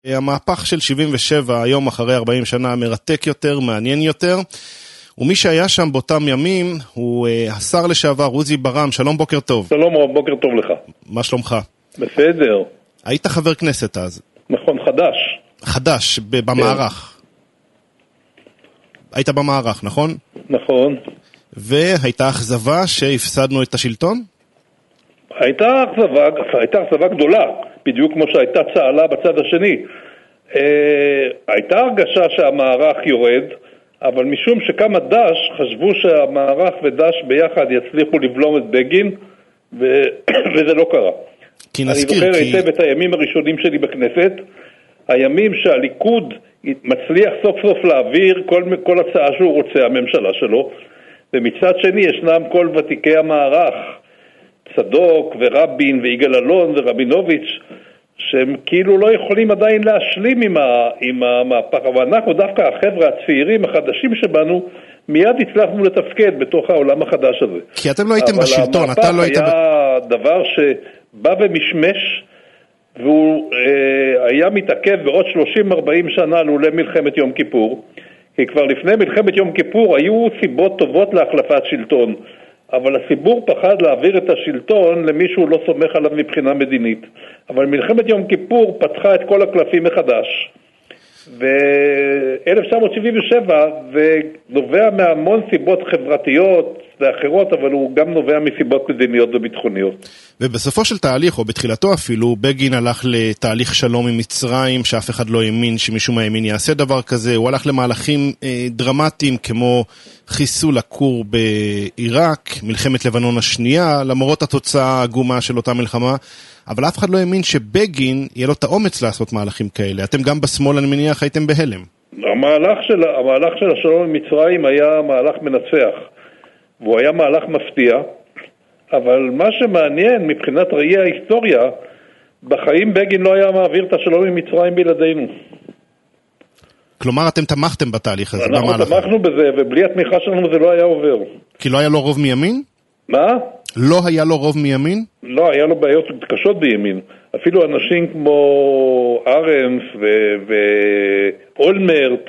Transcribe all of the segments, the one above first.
המהפך של 77, היום אחרי 40 שנה, מרתק יותר, מעניין יותר. ומי שהיה שם באותם ימים הוא השר לשעבר עוזי ברעם. שלום, בוקר טוב. שלום, בוקר טוב לך. מה שלומך? בסדר. היית חבר כנסת אז. נכון, חדש. חדש, במערך. היית במערך, נכון? נכון. והייתה אכזבה שהפסדנו את השלטון? הייתה אכזבה גדולה, בדיוק כמו שהייתה צהלה בצד השני. הייתה הרגשה שהמערך יורד, אבל משום שכמה דש חשבו שהמערך ודש ביחד יצליחו לבלום את בגין, וזה לא קרה. אני זוכר היטב את הימים הראשונים שלי בכנסת, הימים שהליכוד מצליח סוף סוף להעביר כל הצעה שהוא רוצה, הממשלה שלו, ומצד שני ישנם כל ותיקי המערך, צדוק ורבין ויגאל אלון ורבינוביץ', שהם כאילו לא יכולים עדיין להשלים עם המהפך, אבל אנחנו דווקא החבר'ה הצעירים החדשים שבנו מיד הצלחנו לתפקד בתוך העולם החדש הזה. כי אתם לא הייתם בשלטון, אתה לא היית... אבל המהפך היה דבר שבא ומשמש, והוא היה מתעכב בעוד 30-40 שנה לולא מלחמת יום כיפור, כי כבר לפני מלחמת יום כיפור היו סיבות טובות להחלפת שלטון, אבל הציבור פחד להעביר את השלטון למי שהוא לא סומך עליו מבחינה מדינית. אבל מלחמת יום כיפור פתחה את כל הקלפים מחדש. ו-1977 ונובע מהמון סיבות חברתיות ואחרות, אבל הוא גם נובע מסיבות מדיניות וביטחוניות. ובסופו של תהליך, או בתחילתו אפילו, בגין הלך לתהליך שלום עם מצרים, שאף אחד לא האמין שמישהו מהימין יעשה דבר כזה. הוא הלך למהלכים דרמטיים כמו חיסול הכור בעיראק, מלחמת לבנון השנייה, למרות התוצאה העגומה של אותה מלחמה. אבל אף אחד לא האמין שבגין יהיה לו את האומץ לעשות מהלכים כאלה. אתם גם בשמאל, אני מניח, הייתם בהלם. המהלך של השלום עם מצרים היה מהלך מנצח, והוא היה מהלך מפתיע, אבל מה שמעניין מבחינת ראי ההיסטוריה, בחיים בגין לא היה מעביר את השלום עם מצרים בלעדינו. כלומר, אתם תמכתם בתהליך הזה, אנחנו תמכנו בזה, ובלי התמיכה שלנו זה לא היה עובר. כי לא היה לו רוב מימין? מה? לא היה לו רוב מימין? לא, היה לו בעיות קשות בימין. אפילו אנשים כמו ארנס ואולמרט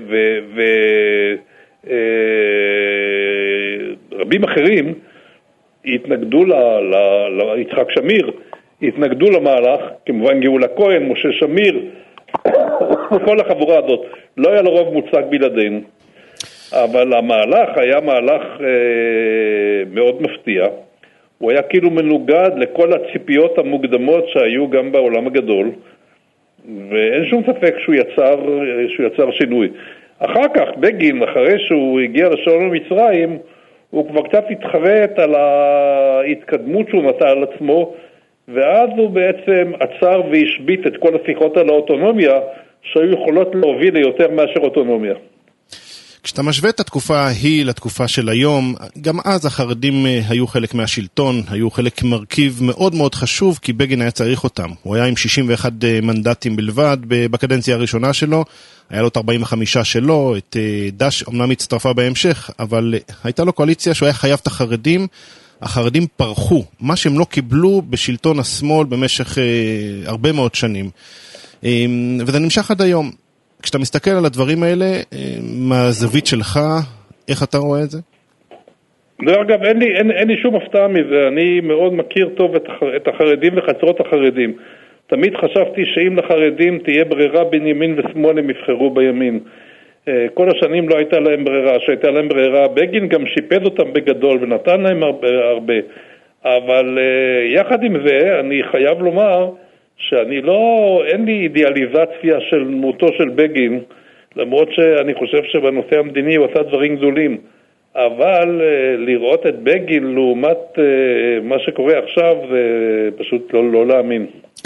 ורבים אחרים התנגדו יצחק שמיר, התנגדו למהלך, כמובן גאולה כהן, משה שמיר, כל החבורה הזאת. לא היה לו רוב מוצק בלעדינו. אבל המהלך היה מהלך מאוד מפתיע. הוא היה כאילו מנוגד לכל הציפיות המוקדמות שהיו גם בעולם הגדול, ואין שום ספק שהוא יצר שינוי. אחר כך בגין, אחרי שהוא הגיע לשלום עם מצרים, הוא כבר קצת התחרט על ההתקדמות שהוא נטע על עצמו, ואז הוא בעצם עצר והשבית את כל השיחות על האוטונומיה, שהיו יכולות להוביל ליותר מאשר אוטונומיה. כשאתה משווה את התקופה ההיא לתקופה של היום, גם אז החרדים היו חלק מהשלטון, היו חלק מרכיב מאוד מאוד חשוב, כי בגין היה צריך אותם. הוא היה עם 61 מנדטים בלבד בקדנציה הראשונה שלו, היה לו את 45 שלו, את דש אמנם הצטרפה בהמשך, אבל הייתה לו קואליציה שהוא היה חייב את החרדים, החרדים פרחו, מה שהם לא קיבלו בשלטון השמאל במשך הרבה מאוד שנים. וזה נמשך עד היום. כשאתה מסתכל על הדברים האלה, מהזווית שלך, איך אתה רואה את זה? אגב, אין לי שום הפתעה מזה. אני מאוד מכיר טוב את החרדים וחצרות החרדים. תמיד חשבתי שאם לחרדים תהיה ברירה בין ימין ושמאל, הם יבחרו בימין. כל השנים לא הייתה להם ברירה. שהייתה להם ברירה, בגין גם שיפד אותם בגדול ונתן להם הרבה. אבל יחד עם זה, אני חייב לומר אין לי אידיאליזציה של דמותו של בגין, למרות שאני חושב שבנושא המדיני הוא עשה דברים גדולים, אבל לראות את בגין לעומת מה שקורה עכשיו זה פשוט לא להאמין.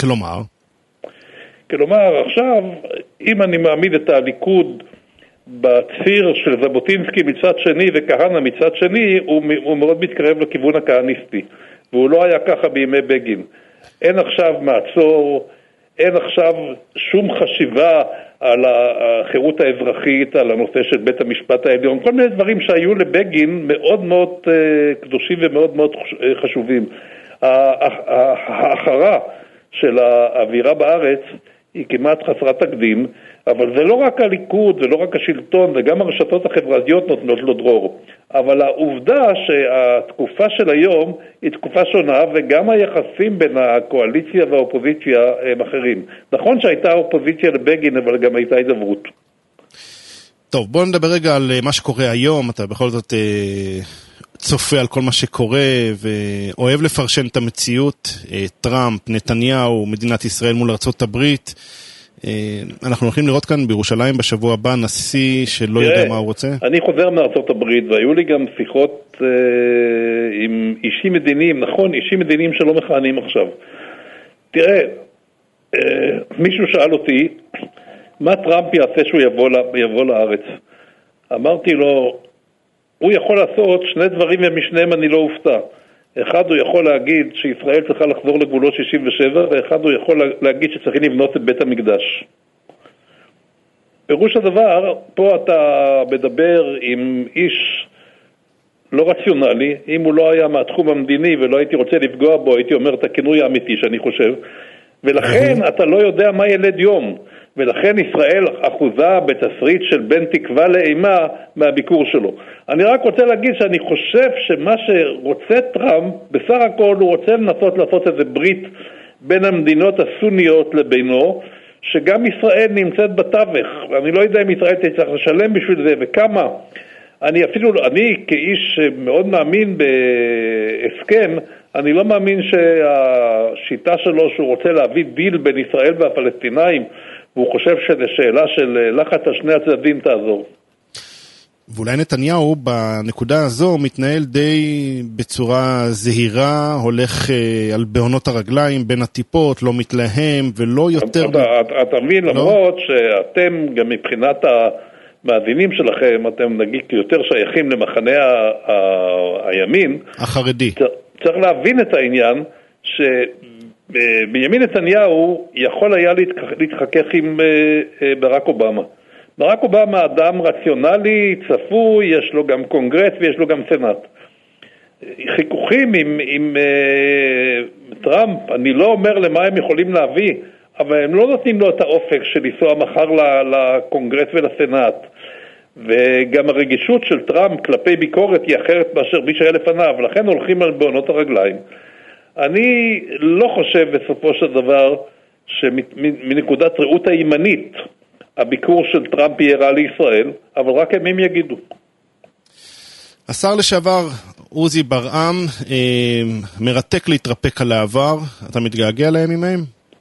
כלומר, עכשיו, אם אני מעמיד את הליכוד בציר של ז'בוטינסקי מצד שני וכהנא מצד שני, הוא מאוד מתקרב לכיוון הכהניסטי, והוא לא היה ככה בימי בגין. אין עכשיו מעצור, אין עכשיו שום חשיבה על החירות האזרחית, על הנושא של בית המשפט העליון, כל מיני דברים שהיו לבגין מאוד מאוד קדושים ומאוד מאוד חשובים. ההכרה של האווירה בארץ היא כמעט חסרת תקדים, אבל זה לא רק הליכוד, זה לא רק השלטון, וגם הרשתות החברתיות נותנות לו דרור. אבל העובדה שהתקופה של היום היא תקופה שונה, וגם היחסים בין הקואליציה והאופוזיציה הם אחרים. נכון שהייתה אופוזיציה לבגין, אבל גם הייתה הידברות. טוב, בואו נדבר רגע על מה שקורה היום. אתה בכל זאת צופה על כל מה שקורה ואוהב לפרשן את המציאות. טראמפ, נתניהו, מדינת ישראל מול ארצות הברית. אנחנו הולכים לראות כאן בירושלים בשבוע הבא נשיא שלא יודע מה הוא רוצה. אני חוזר מארצות הברית, והיו לי גם שיחות עם אישים מדיניים, נכון, אישים מדיניים שלא מכהנים עכשיו. תראה, מישהו שאל אותי, מה טראמפ יעשה שהוא יבוא לארץ? אמרתי לו, הוא יכול לעשות שני דברים ומשניהם אני לא אופתע. אחד הוא יכול להגיד שישראל צריכה לחזור לגבולות 67, ואחד הוא יכול להגיד שצריכים לבנות את בית המקדש. פירוש הדבר, פה אתה מדבר עם איש לא רציונלי, אם הוא לא היה מהתחום המדיני ולא הייתי רוצה לפגוע בו, הייתי אומר את הכינוי האמיתי שאני חושב, ולכן אתה לא יודע מה ילד יום, ולכן ישראל אחוזה בתסריט של בין תקווה לאימה מהביקור שלו. אני רק רוצה להגיד שאני חושב שמה שרוצה טראמפ, בסך הכל הוא רוצה לנסות לעשות איזה ברית בין המדינות הסוניות לבינו, שגם ישראל נמצאת בתווך. אני לא יודע אם ישראל תצטרך לשלם בשביל זה וכמה. אני כאיש מאוד מאמין בהסכם, אני לא מאמין שהשיטה שלו שהוא רוצה להביא דיל בין ישראל והפלסטינאים, והוא חושב שזה שאלה של לחץ על שני הצדדים תעזור. ואולי נתניהו בנקודה הזו מתנהל די בצורה זהירה, הולך על בעונות הרגליים בין הטיפות, לא מתלהם ולא יותר... אתה מבין, למרות שאתם גם מבחינת המאזינים שלכם, אתם נגיד יותר שייכים למחנה הימין. החרדי. צריך להבין את העניין שבנימין נתניהו יכול היה להתחכך עם ברק אובמה. ברק אובמה אדם רציונלי, צפוי, יש לו גם קונגרס ויש לו גם סנאט. חיכוכים עם טראמפ, אני לא אומר למה הם יכולים להביא, אבל הם לא נותנים לו את האופק של לנסוע מחר לקונגרס ולסנאט. וגם הרגישות של טראמפ כלפי ביקורת היא אחרת מאשר מי שהיה לפניו, ולכן הולכים על בעונות הרגליים. אני לא חושב בסופו של דבר שמנקודת ראות הימנית הביקור של טראמפ יהיה רע לישראל, אבל רק הם יגידו. השר לשעבר עוזי ברעם, מרתק להתרפק על העבר. אתה מתגעגע להם עמהם?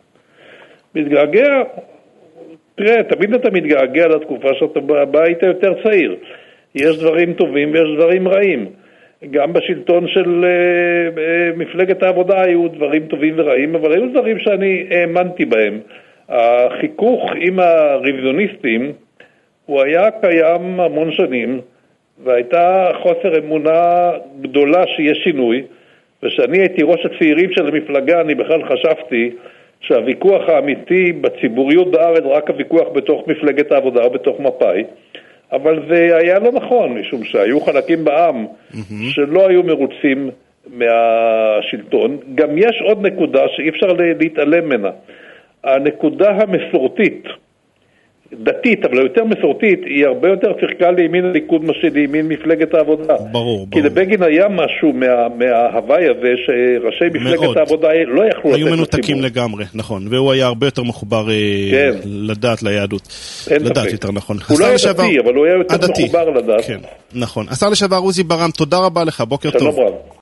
מתגעגע? תראה, תמיד אתה מתגעגע לתקופה שאתה היית יותר צעיר. יש דברים טובים ויש דברים רעים. גם בשלטון של מפלגת העבודה היו דברים טובים ורעים, אבל היו דברים שאני האמנתי בהם. החיכוך עם הרוויזיוניסטים הוא היה קיים המון שנים, והייתה חוסר אמונה גדולה שיש שינוי, ושאני הייתי ראש הצעירים של המפלגה, אני בכלל חשבתי שהוויכוח האמיתי בציבוריות בארץ רק הוויכוח בתוך מפלגת העבודה או בתוך מפא"י, אבל זה היה לא נכון, משום שהיו חלקים בעם שלא היו מרוצים מהשלטון. גם יש עוד נקודה שאי אפשר להתעלם ממנה. הנקודה המסורתית, דתית, אבל יותר מסורתית, היא הרבה יותר פירקה לימין הליכוד מה שלימין מפלגת העבודה. ברור. כי לבגין היה משהו מההוואי הזה שראשי מפלגת העבודה לא יכלו לתת. היו מנותקים לגמרי, נכון. והוא היה הרבה יותר מחובר לדת, ליהדות. לדת יותר נכון. הוא לא היה דתי, אבל הוא היה יותר מחובר לדת. נכון. השר לשעבר עוזי ברעם, תודה רבה לך, בוקר טוב. שלום רב.